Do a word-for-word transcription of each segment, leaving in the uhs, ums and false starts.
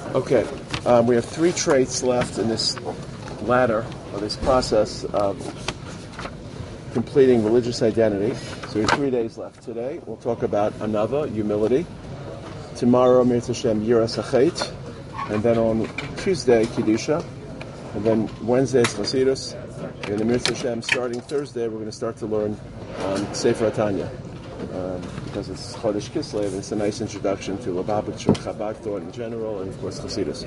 Okay, um, we have three traits left in this ladder, or this process of completing religious identity. So we have three days left. Today we'll talk about anava, humility. Tomorrow, Mir Hashem, Yiras Hachet. And then on Tuesday, Kedusha. And then Wednesday is Chasidus. And the Mir Hashem, starting Thursday, we're going to start to learn um, Sefer Tanya. Um, because it's Chodesh Kislev, and it's a nice introduction to Lubavitcher, Chabad thought in general, and of course Chassidus.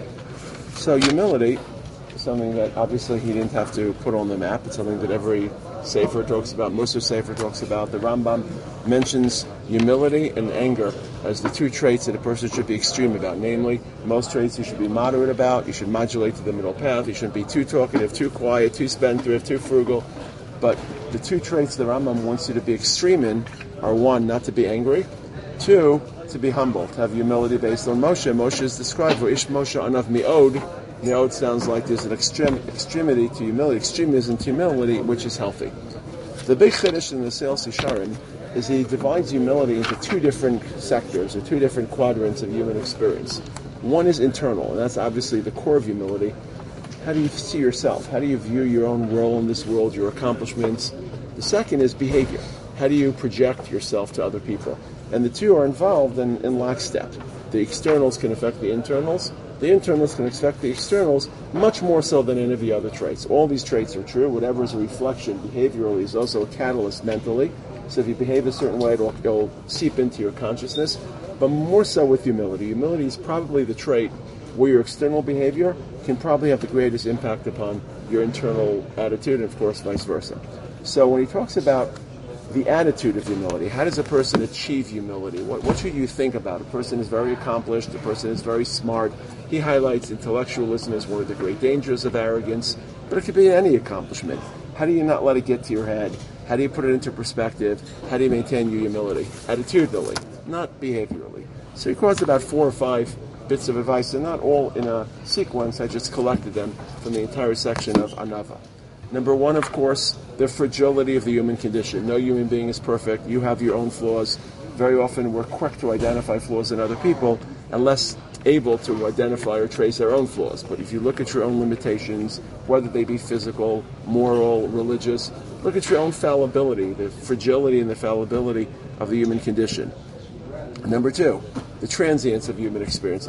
So humility is something that obviously he didn't have to put on the map. It's something that every Sefer talks about, Musar Sefer talks about. The Rambam mentions humility and anger as the two traits that a person should be extreme about. Namely, most traits you should be moderate about, you should modulate to the middle path, you shouldn't be too talkative, too quiet, too spendthrift, too frugal. But the two traits the Rambam wants you to be extreme in are one, not to be angry, two, to be humble, to have humility based on Moshe. Moshe is described for Ish Moshe Anav Mi'od. Mi'od sounds like there's an extreme, extremity to humility, extremism to humility, which is healthy. The big chiddush in the Seos Yesharim is he divides humility into two different sectors, or two different quadrants of human experience. One is internal, and that's obviously the core of humility. How do you see yourself? How do you view your own role in this world, your accomplishments? The second is behavior. How do you project yourself to other people? And the two are involved in, in lockstep. The externals can affect the internals. The internals can affect the externals much more so than any of the other traits. All these traits are true. Whatever is a reflection behaviorally is also a catalyst mentally. So if you behave a certain way, it'll, it'll seep into your consciousness. But more so with humility. Humility is probably the trait where your external behavior can probably have the greatest impact upon your internal attitude, and of course vice versa. So when he talks about the attitude of humility, how does a person achieve humility? What, what should you think about? A person is very accomplished, a person is very smart. He highlights intellectualism as one of the great dangers of arrogance, but it could be any accomplishment. How do you not let it get to your head? How do you put it into perspective? How do you maintain your humility? Attitudinally, not behaviorally. So he quotes about four or five bits of advice. They're not all in a sequence. I just collected them from the entire section of Anava. Number one, of course, the fragility of the human condition. No human being is perfect. You have your own flaws. Very often we're quick to identify flaws in other people and less able to identify or trace our own flaws. But if you look at your own limitations, whether they be physical, moral, religious, look at your own fallibility, the fragility and the fallibility of the human condition. Number two, the transience of human experience.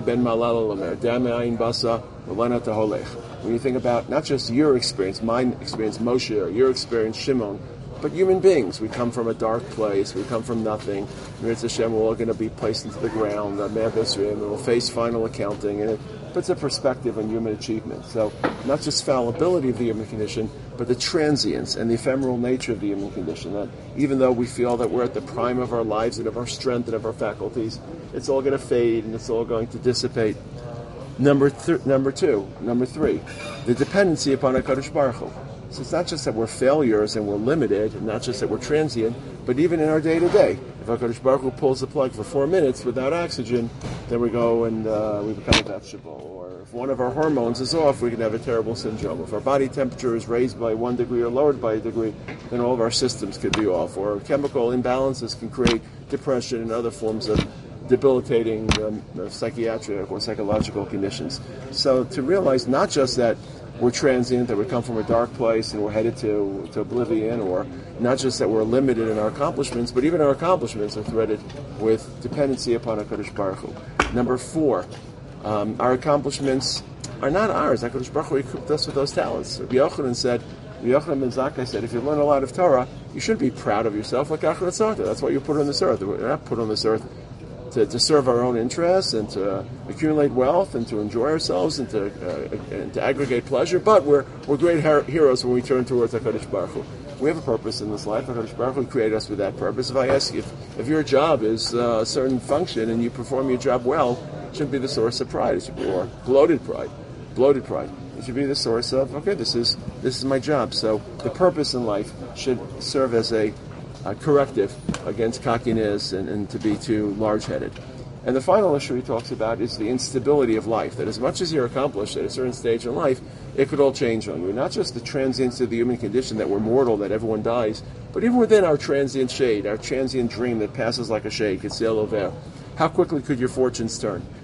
When you think about not just your experience, my experience, Moshe, or your experience, Shimon, but human beings. We come from a dark place. We come from nothing. Mir Hashem, we're all going to be placed into the ground. And we'll face final accounting. And it puts a perspective on human achievement. So not just fallibility of the human condition, but the transience and the ephemeral nature of the human condition. That even though we feel that we're at the prime of our lives and of our strength and of our faculties, it's all going to fade and it's all going to dissipate. Number th- number two, number three, the dependency upon HaKadosh Baruch Hu. So it's not just that we're failures and we're limited, and not just that we're transient, but even in our day-to-day. If HaKadosh Baruch Hu pulls the plug for four minutes without oxygen, then we go and uh, we become a vegetable. Or if one of our hormones is off, we can have a terrible syndrome. If our body temperature is raised by one degree or lowered by a degree, then all of our systems could be off. Or chemical imbalances can create depression and other forms of debilitating um, psychiatric or psychological conditions. So to realize not just that we're transient, that we come from a dark place and we're headed to, to oblivion, or not just that we're limited in our accomplishments, but even our accomplishments are threaded with dependency upon HaKadosh Baruch Hu. Number four, um, our accomplishments are not ours. HaKadosh Baruch Hu equipped us with those talents. Rabbi Yochanan said, Rabbi Yochanan ben Zakkai said, if you learn a lot of Torah, you shouldn't be proud of yourself like Achron Tzarta. That's why you're put on this earth. We're not put on this earth To, to serve our own interests and to uh, accumulate wealth and to enjoy ourselves and to uh, and to aggregate pleasure, but we're we're great her- heroes when we turn towards HaKadosh Baruch Hu. We have a purpose in this life. HaKadosh Baruch Hu created us with that purpose. If I ask you, if, if your job is uh, a certain function and you perform your job well, it shouldn't be the source of pride. It should be, or bloated pride, bloated pride. It should be the source of, okay, this is this is my job. So the purpose in life should serve as a Uh, corrective against cockiness and, and to be too large-headed. And the final issue he talks about is the instability of life, that as much as you're accomplished at a certain stage in life, it could all change on you. Not just the transience of the human condition, that we're mortal, that everyone dies, but even within our transient shade, our transient dream that passes like a shade, could sail over. How quickly could your fortunes turn?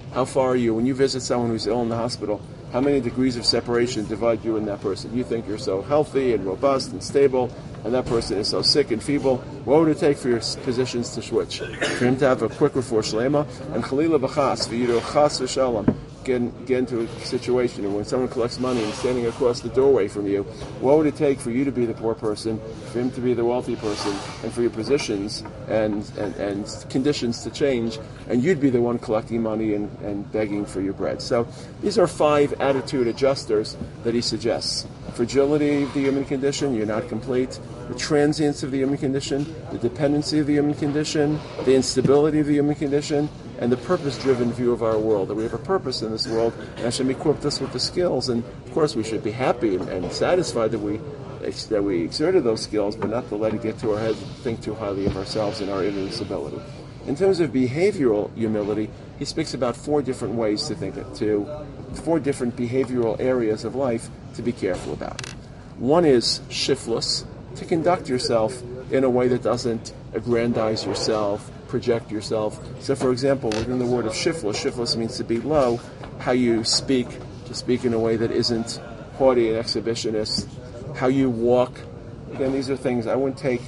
How far are you? When you visit someone who's ill in the hospital, how many degrees of separation divide you and that person? You think you're so healthy and robust and stable, and that person is so sick and feeble. What would it take for your positions to switch? For him to have a quick refuah shlema, and chalila b'chas, for you to chas v'shalom, get, get into a situation, and when someone collects money and standing across the doorway from you, what would it take for you to be the poor person, for him to be the wealthy person, and for your positions and, and, and conditions to change, and you'd be the one collecting money and, and begging for your bread? So these are five attitude adjusters that he suggests. Fragility of the human condition, you're not complete. The transience of the human condition, the dependency of the human condition, the instability of the human condition, and the purpose-driven view of our world, that we have a purpose in this world, and Hashem equipped us with the skills. And of course we should be happy and, and satisfied that we that we exerted those skills, but not to let it get to our head and think too highly of ourselves and our invincibility. In terms of behavioral humility, he speaks about four different ways to think it, to four different behavioral areas of life to be careful about. One is shiftless, to conduct yourself in a way that doesn't aggrandize yourself, project yourself. So for example, within the word of shiftless, shiftless means to be low, how you speak, to speak in a way that isn't haughty and exhibitionist, how you walk. Again, these are things I wouldn't take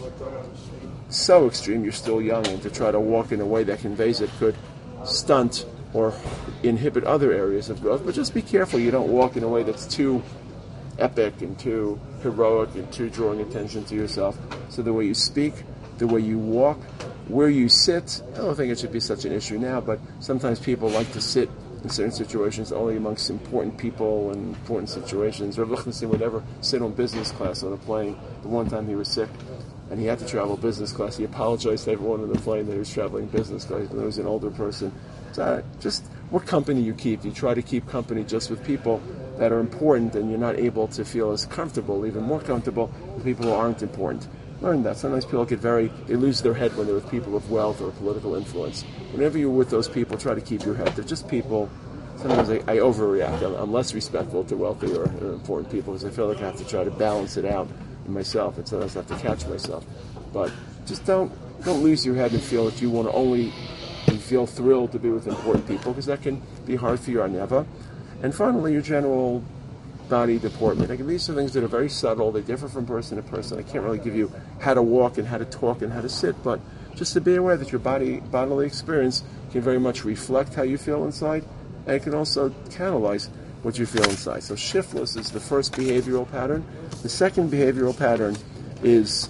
so extreme, you're still young, and to try to walk in a way that conveys it could stunt or inhibit other areas of growth. But just be careful you don't walk in a way that's too epic and too heroic and too drawing attention to yourself. So the way you speak, the way you walk, where you sit, I don't think it should be such an issue now, but sometimes people like to sit in certain situations only amongst important people and important situations. Rav Lichtenstein would never sit on business class on a plane. The one time he was sick and he had to travel business class, he apologized to everyone on the plane that he was traveling business class, and he was an older person. So just what company you keep. You try to keep company just with people that are important, and you're not able to feel as comfortable, even more comfortable, with people who aren't important. Learn that. Sometimes people get very, they lose their head when they're with people of wealth or political influence. Whenever you're with those people, try to keep your head. They're just people. Sometimes I, I overreact. I'm, I'm less respectful to wealthy or, or important people because I feel like I have to try to balance it out in myself, and sometimes I have to catch myself. But just don't don't lose your head and feel that you want to only and feel thrilled to be with important people, because that can be hard for your aneva. And finally, your general body deportment. Like, these are things that are very subtle. They differ from person to person. I can't really give you how to walk and how to talk and how to sit, but just to be aware that your body bodily experience can very much reflect how you feel inside, and it can also catalyze what you feel inside. So shiftless is the first behavioral pattern. The second behavioral pattern is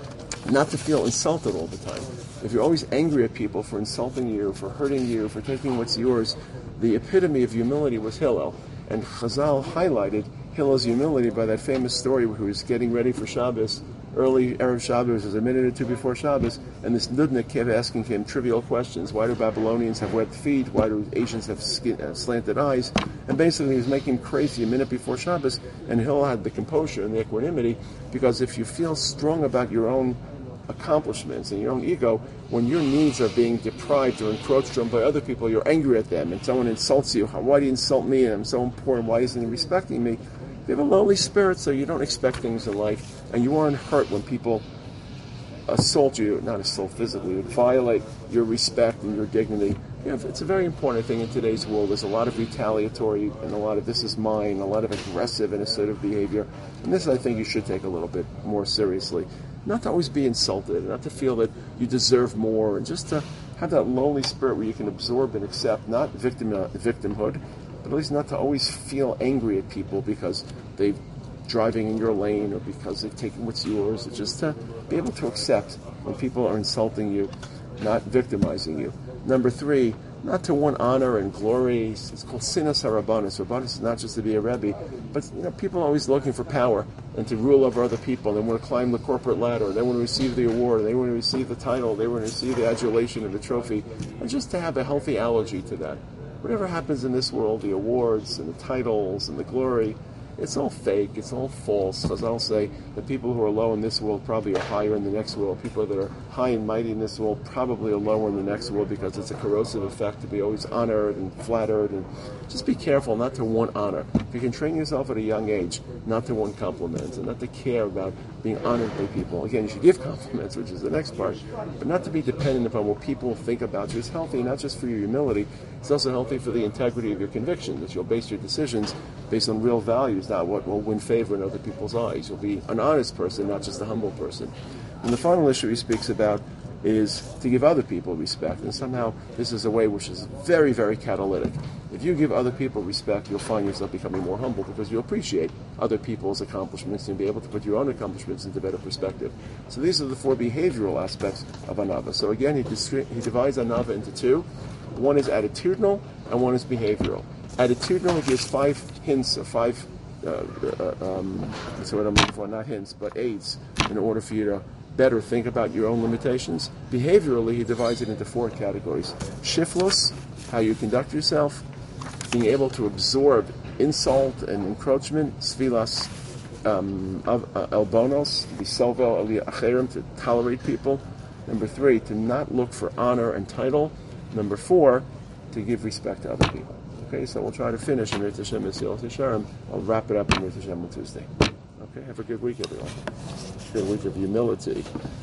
not to feel insulted all the time. If you're always angry at people for insulting you, for hurting you, for taking what's yours, the epitome of humility was Hillel. And Chazal highlighted Hillel's humility by that famous story where he was getting ready for Shabbos, early Erev Shabbos, as a minute or two before Shabbos, and this nudnik kept asking him trivial questions. Why do Babylonians have webbed feet? Why do Asians have skin, uh, slanted eyes? And basically he was making him crazy a minute before Shabbos, and Hillel had the composure and the equanimity, because if you feel strong about your own accomplishments and your own ego, when your needs are being deprived or encroached on by other people, you're angry at them, and someone insults you. Why do you insult me? And I'm so important. Why isn't he respecting me? You have a lowly spirit, so you don't expect things in life, and you aren't hurt when people assault you, not assault physically, but violate your respect and your dignity. You know, it's a very important thing in today's world. There's a lot of retaliatory and a lot of this is mine, a lot of aggressive and assertive behavior, and this I think you should take a little bit more seriously. Not to always be insulted, not to feel that you deserve more, and just to have that lowly spirit where you can absorb and accept, not victim uh, victimhood, but at least not to always feel angry at people because they're driving in your lane or because they've taken what's yours. It's just to be able to accept when people are insulting you, not victimizing you. Number three, not to want honor and glory. It's called sinas harabanis. Rabbanis is not just to be a rebbe, but you know, people are always looking for power and to rule over other people. They want to climb the corporate ladder. They want to receive the award. They want to receive the title. They want to receive the adulation and the trophy. And just to have a healthy allergy to that. Whatever happens in this world, the awards and the titles and the glory, it's all fake, it's all false. As I'll say, the people who are low in this world probably are higher in the next world. People that are high and mighty in this world probably are lower in the next world, because it's a corrosive effect to be always honored and flattered. And just be careful not to want honor. If you can train yourself at a young age not to want compliments and not to care about being honored by people. Again, you should give compliments, which is the next part, but not to be dependent upon what people think about you. It's healthy, not just for your humility, it's It's also healthy for the integrity of your conviction, that you'll base your decisions based on real values, not what will win favor in other people's eyes. You'll be an honest person, not just a humble person. And the final issue he speaks about is to give other people respect. And somehow this is a way which is very, very catalytic. If you give other people respect, you'll find yourself becoming more humble because you appreciate other people's accomplishments and be able to put your own accomplishments into better perspective. So these are the four behavioral aspects of anava. So again, he, distri- he divides anava into two. One is attitudinal and one is behavioral. Attitudinal, he gives five hints or five, uh, uh, um, that's what I'm looking for, not hints, but aids in order for you to better think about your own limitations. Behaviorally, he divides it into four categories. Shiflus, how you conduct yourself, being able to absorb insult and encroachment, svilas um, elbonos, bisovel aliyah acherim, to tolerate people. Number three, to not look for honor and title. Number four, to give respect to other people. Okay, so we'll try to finish in Mirz Hashem Yisrael Tisharim. I'll wrap it up in Mirz Hashem on Tuesday. Okay, have a good week, everyone. Good week of humility.